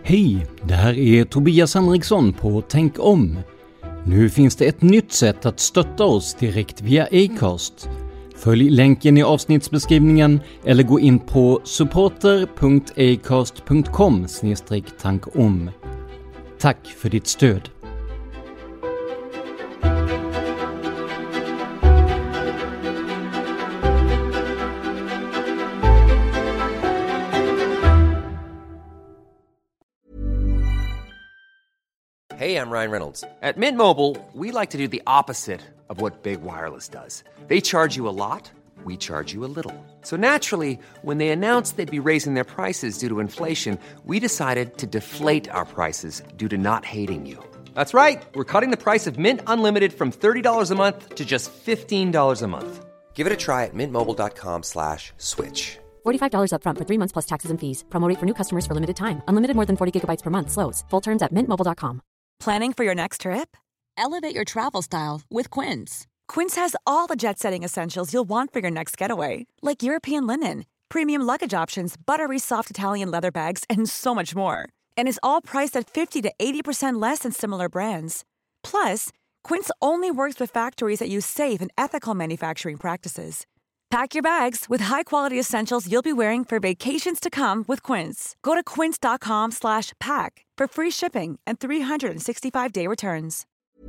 Hej, det här är Tobias Henriksson på Tänk om. Nu finns det ett nytt sätt att stötta oss direkt via Acast. Följ länken i avsnittsbeskrivningen eller gå in på supporter.acast.com/tankom. Tack för ditt stöd. Hey, I'm Ryan Reynolds. At Mint Mobile, we like to do the opposite of what Big Wireless does. They charge you a lot, we charge you a little. So naturally, when they announced they'd be raising their prices due to inflation, we decided to deflate our prices due to not hating you. That's right. We're cutting the price of Mint Unlimited from $30 a month to just $15 a month. Give it a try at mintmobile.com/switch. $45 up front for 3 months plus taxes and fees. Promo rate for new customers for limited time. Unlimited more than 40 gigabytes per month slows. Full terms at mintmobile.com. Planning for your next trip? Elevate your travel style with Quince. Quince has all the jet-setting essentials you'll want for your next getaway, like European linen, premium luggage options, buttery soft Italian leather bags, and so much more. And is all priced at 50 to 80% less than similar brands. Plus, Quince only works with factories that use safe and ethical manufacturing practices. Pack your bags with high-quality essentials you'll be wearing for vacations to come with Quince. Go to quince.com/pack for free shipping and 365-day returns.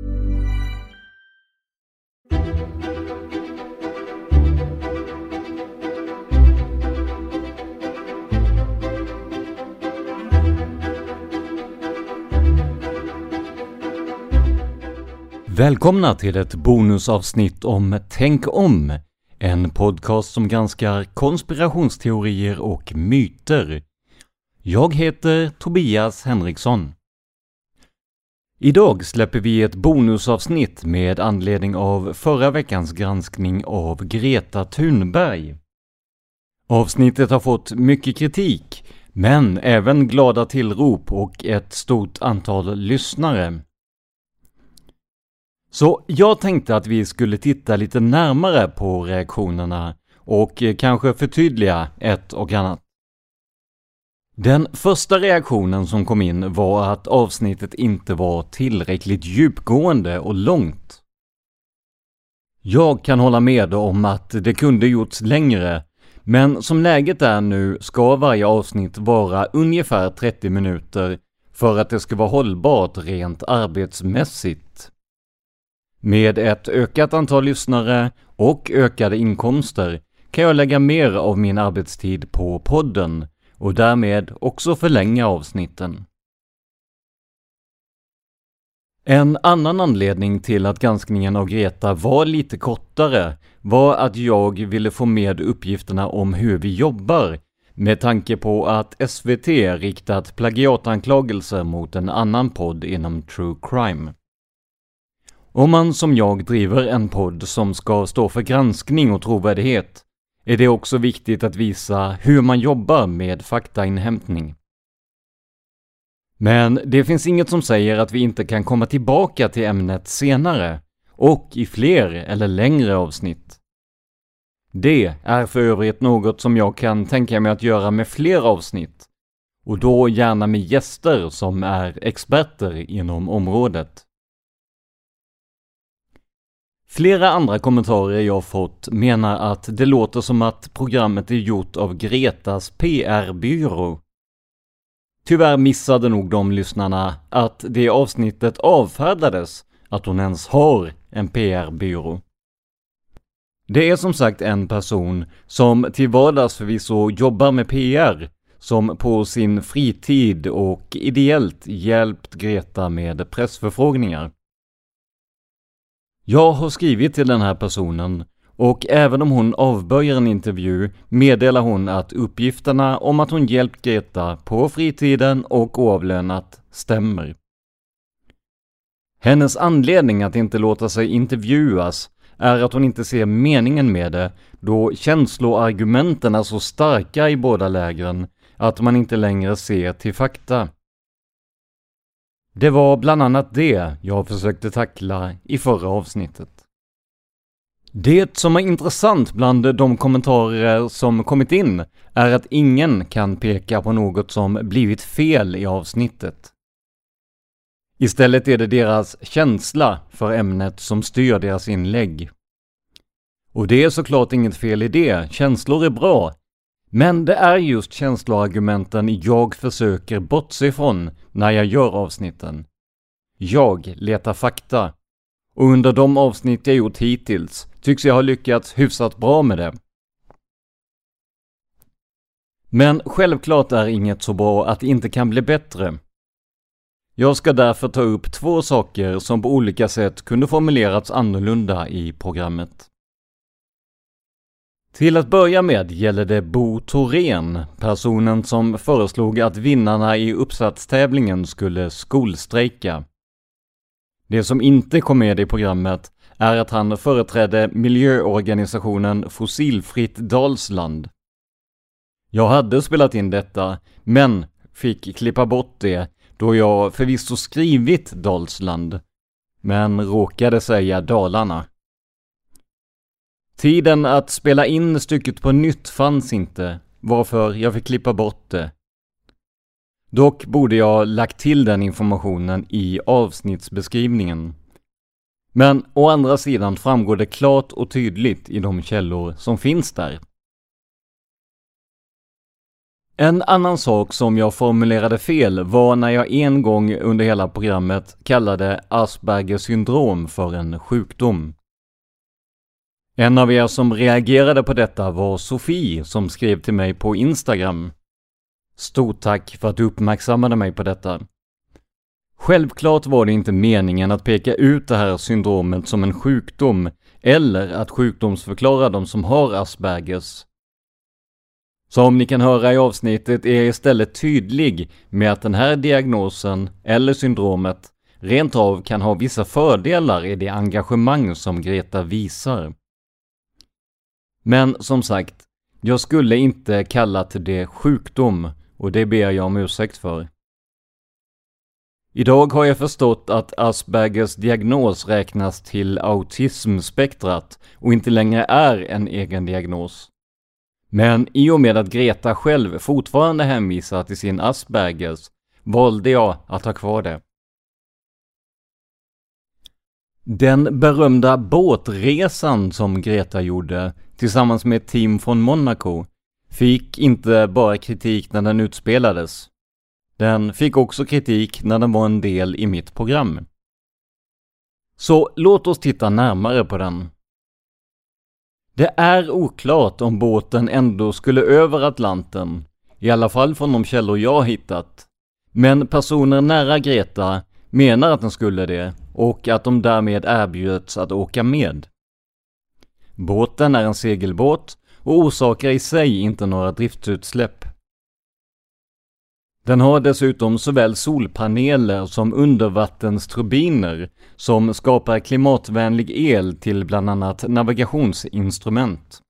Välkomna till ett bonusavsnitt om Tänk om. En podcast som granskar konspirationsteorier och myter. Jag heter Tobias Henriksson. Idag släpper vi ett bonusavsnitt med anledning av förra veckans granskning av Greta Thunberg. Avsnittet har fått mycket kritik, men även glada tillrop och ett stort antal lyssnare. Så jag tänkte att vi skulle titta lite närmare på reaktionerna och kanske förtydliga ett och annat. Den första reaktionen som kom in var att avsnittet inte var tillräckligt djupgående och långt. Jag kan hålla med om att det kunde gjorts längre, men som läget är nu ska varje avsnitt vara ungefär 30 minuter för att det ska vara hållbart rent arbetsmässigt. Med ett ökat antal lyssnare och ökade inkomster kan jag lägga mer av min arbetstid på podden och därmed också förlänga avsnitten. En annan anledning till att granskningen av Greta var lite kortare var att jag ville få med uppgifterna om hur vi jobbar med tanke på att SVT riktat plagiatanklagelser mot en annan podd inom True Crime. Om man som jag driver en podd som ska stå för granskning och trovärdighet är det också viktigt att visa hur man jobbar med faktainhämtning. Men det finns inget som säger att vi inte kan komma tillbaka till ämnet senare och i fler eller längre avsnitt. Det är för övrigt något som jag kan tänka mig att göra med fler avsnitt och då gärna med gäster som är experter inom området. Flera andra kommentarer jag fått menar att det låter som att programmet är gjort av Gretas PR-byrå. Tyvärr missade nog de lyssnarna att det avsnittet avfärdades att hon ens har en PR-byrå. Det är som sagt en person som till vardags förvisso jobbar med PR som på sin fritid och ideellt hjälpt Greta med pressförfrågningar. Jag har skrivit till den här personen och även om hon avböjer en intervju meddelar hon att uppgifterna om att hon hjälpt Greta på fritiden och oavlönat stämmer. Hennes anledning att inte låta sig intervjuas är att hon inte ser meningen med det då känsloargumenten är så starka i båda lägren att man inte längre ser till fakta. Det var bland annat det jag försökte tackla i förra avsnittet. Det som är intressant bland de kommentarer som kommit in är att ingen kan peka på något som blivit fel i avsnittet. Istället är det deras känsla för ämnet som styr deras inlägg. Och det är såklart inget fel i det, känslor är bra. Men det är just känsloargumenten jag försöker bortse ifrån när jag gör avsnitten. Jag letar fakta. Och under de avsnitt jag gjort hittills tycks jag ha lyckats hyfsat bra med det. Men självklart är inget så bra att det inte kan bli bättre. Jag ska därför ta upp 2 saker som på olika sätt kunde formulerats annorlunda i programmet. Till att börja med gäller det Bo Thorén, personen som föreslog att vinnarna i uppsatstävlingen skulle skolstrejka. Det som inte kom med i programmet är att han företrädde miljöorganisationen Fossilfritt Dalsland. Jag hade spelat in detta, men fick klippa bort det då jag förvisso skrivit Dalsland, men råkade säga Dalarna. Tiden att spela in stycket på nytt fanns inte, varför jag fick klippa bort det. Dock borde jag lagt till den informationen i avsnittsbeskrivningen. Men å andra sidan framgår det klart och tydligt i de källor som finns där. En annan sak som jag formulerade fel var när jag en gång under hela programmet kallade Aspergers syndrom för en sjukdom. En av er som reagerade på detta var Sofie som skrev till mig på Instagram. Stort tack för att du uppmärksammade mig på detta. Självklart var det inte meningen att peka ut det här syndromet som en sjukdom eller att sjukdomsförklara de som har Aspergers. Som ni kan höra i avsnittet är jag istället tydlig med att den här diagnosen eller syndromet rent av kan ha vissa fördelar i det engagemang som Greta visar. Men som sagt, jag skulle inte kallat det sjukdom och det ber jag om ursäkt för. Idag har jag förstått att Aspergers diagnos räknas till autismspektrat och inte längre är en egen diagnos. Men i och med att Greta själv fortfarande hänvisar till sin Aspergers valde jag att ha kvar det. Den berömda båtresan som Greta gjorde tillsammans med ett team från Monaco fick inte bara kritik när den utspelades. Den fick också kritik när den var en del i mitt program. Så låt oss titta närmare på den. Det är oklart om båten ändå skulle över Atlanten, i alla fall från de källor jag hittat. Men personer nära Greta menar att den skulle det och att de därmed erbjöds att åka med. Båten är en segelbåt och orsakar i sig inte några driftsutsläpp. Den har dessutom såväl solpaneler som undervattensturbiner som skapar klimatvänlig el till bland annat navigationsinstrument.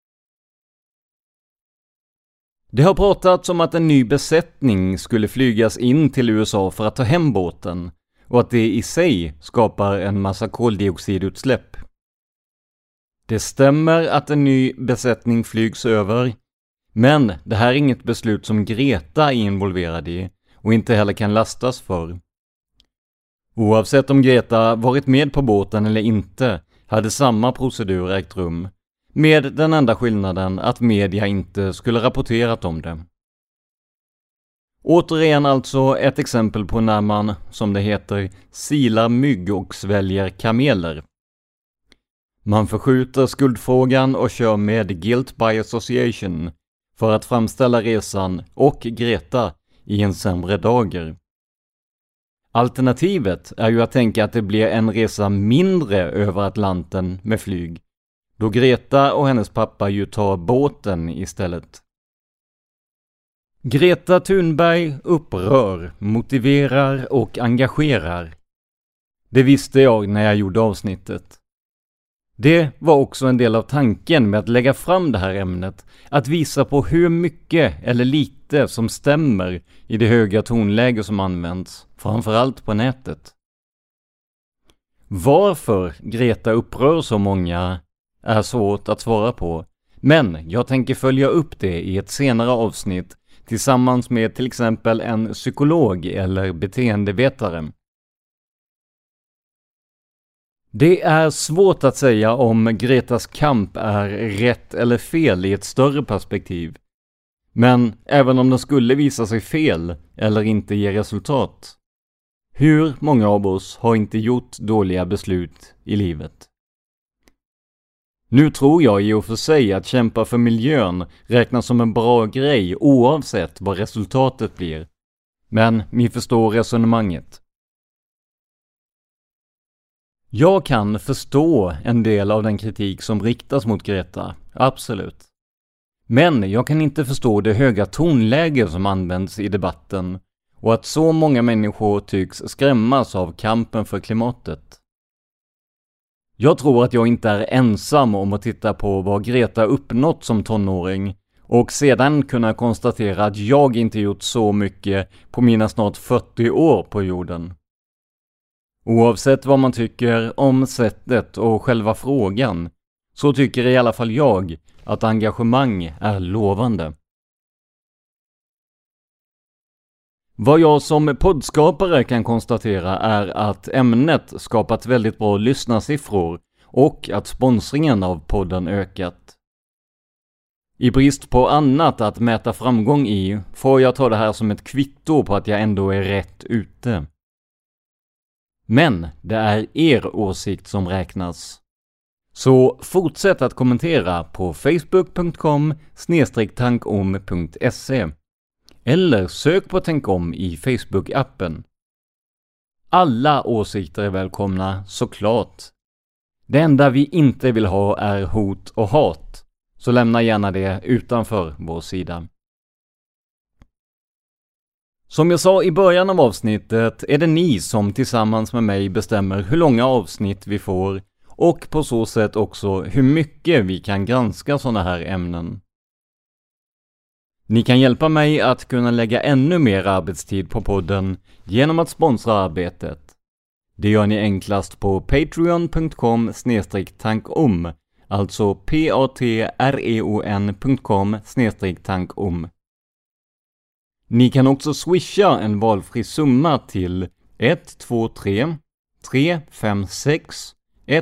Det har pratats om att en ny besättning skulle flygas in till USA för att ta hem båten och att det i sig skapar en massa koldioxidutsläpp. Det stämmer att en ny besättning flygs över, men det här är inget beslut som Greta är involverad i och inte heller kan lastas för. Oavsett om Greta varit med på båten eller inte hade samma procedur ägt rum, med den enda skillnaden att media inte skulle rapporterat om det. Återigen alltså ett exempel på när man, som det heter, silar mygg och sväljer kameler. Man förskjuter skuldfrågan och kör med guilt by association för att framställa resan och Greta i en sämre dager. Alternativet är ju att tänka att det blir en resa mindre över Atlanten med flyg, då Greta och hennes pappa ju tar båten istället. Greta Thunberg upprör, motiverar och engagerar. Det visste jag när jag gjorde avsnittet. Det var också en del av tanken med att lägga fram det här ämnet, att visa på hur mycket eller lite som stämmer i det höga tonläge som används, framförallt på nätet. Varför Greta upprör så många? är svårt att svara på, men jag tänker följa upp det i ett senare avsnitt tillsammans med till exempel en psykolog eller beteendevetare. Det är svårt att säga om Gretas kamp är rätt eller fel i ett större perspektiv. Men även om den skulle visa sig fel eller inte ge resultat, hur många av oss har inte gjort dåliga beslut i livet? Nu tror jag i och för sig att kämpa för miljön räknas som en bra grej oavsett vad resultatet blir. Men ni förstår resonemanget. Jag kan förstå en del av den kritik som riktas mot Greta, absolut. Men jag kan inte förstå det höga tonläge som används i debatten och att så många människor tycks skrämmas av kampen för klimatet. Jag tror att jag inte är ensam om att titta på vad Greta uppnått som tonåring och sedan kunna konstatera att jag inte gjort så mycket på mina snart 40 år på jorden. Oavsett vad man tycker om sättet och själva frågan, så tycker i alla fall jag att engagemang är lovande. Vad jag som poddskapare kan konstatera är att ämnet skapat väldigt bra lyssnarsiffror och att sponsringen av podden ökat. I brist på annat att mäta framgång i får jag ta det här som ett kvitto på att jag ändå är rätt ute. Men det är er åsikt som räknas. Så fortsätt att kommentera på facebook.com/tankom.se eller sök på Tänk om i Facebook-appen. Alla åsikter är välkomna, såklart. Det enda vi inte vill ha är hot och hat, så lämna gärna det utanför vår sida. Som jag sa i början av avsnittet är det ni som tillsammans med mig bestämmer hur långa avsnitt vi får och på så sätt också hur mycket vi kan granska sådana här ämnen. Ni kan hjälpa mig att kunna lägga ännu mer arbetstid på podden genom att sponsra arbetet. Det gör ni enklast på patreon.com/tankom, alltså patreon.com/tankom. Ni kan också swisha en valfri summa till 123 356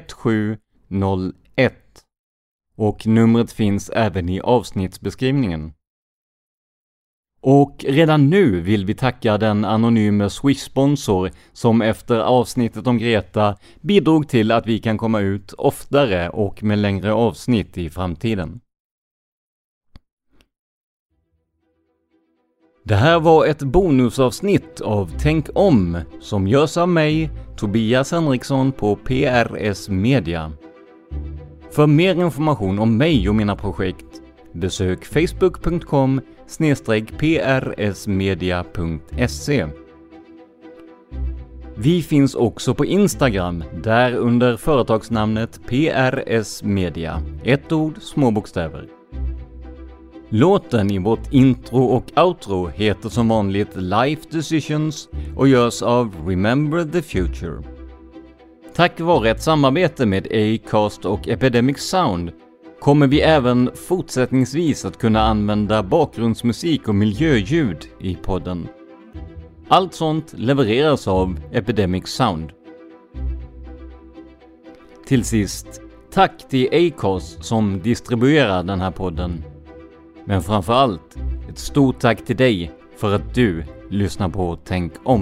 1701 och numret finns även i avsnittsbeskrivningen. Och redan nu vill vi tacka den anonyme Swish-sponsor som efter avsnittet om Greta bidrog till att vi kan komma ut oftare och med längre avsnitt i framtiden. Det här var ett bonusavsnitt av Tänk om som görs av mig, Tobias Henriksson på PRS Media. För mer information om mig och mina projekt besök facebook.com/prsmedia.se. Vi finns också på Instagram, där under företagsnamnet PRS Media, ett ord, små bokstäver. Låten i vårt intro och outro heter som vanligt Life Decisions och görs av Remember the Future. Tack vare ett samarbete med Acast och Epidemic Sound kommer vi även fortsättningsvis att kunna använda bakgrundsmusik och miljöljud i podden. Allt sånt levereras av Epidemic Sound. Till sist, tack till Acast som distribuerar den här podden. Men framför allt, ett stort tack till dig för att du lyssnar på Tänk om.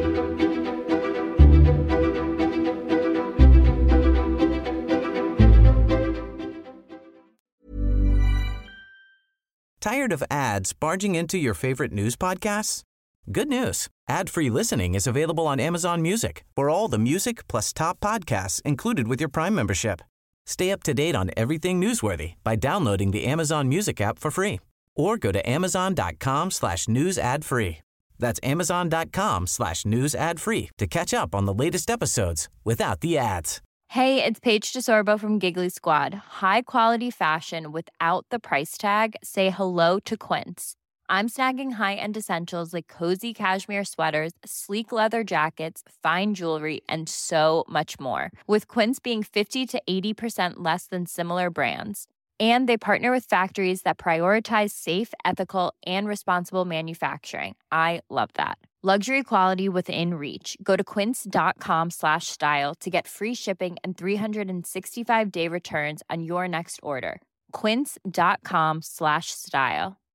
Tired of ads barging into your favorite news podcasts? Good news. Ad-free listening is available on Amazon Music for all the music plus top podcasts included with your Prime membership. Stay up to date on everything newsworthy by downloading the Amazon Music app for free or go to amazon.com/news ad free. That's amazon.com/news ad free to catch up on the latest episodes without the ads. Hey, it's Paige DeSorbo from Giggly Squad. High quality fashion without the price tag. Say hello to Quince. I'm snagging high-end essentials like cozy cashmere sweaters, sleek leather jackets, fine jewelry, and so much more. With Quince being 50 to 80% less than similar brands. And they partner with factories that prioritize safe, ethical, and responsible manufacturing. I love that. Luxury quality within reach. Go to quince.com/style to get free shipping and 365-day returns on your next order. Quince.com/style.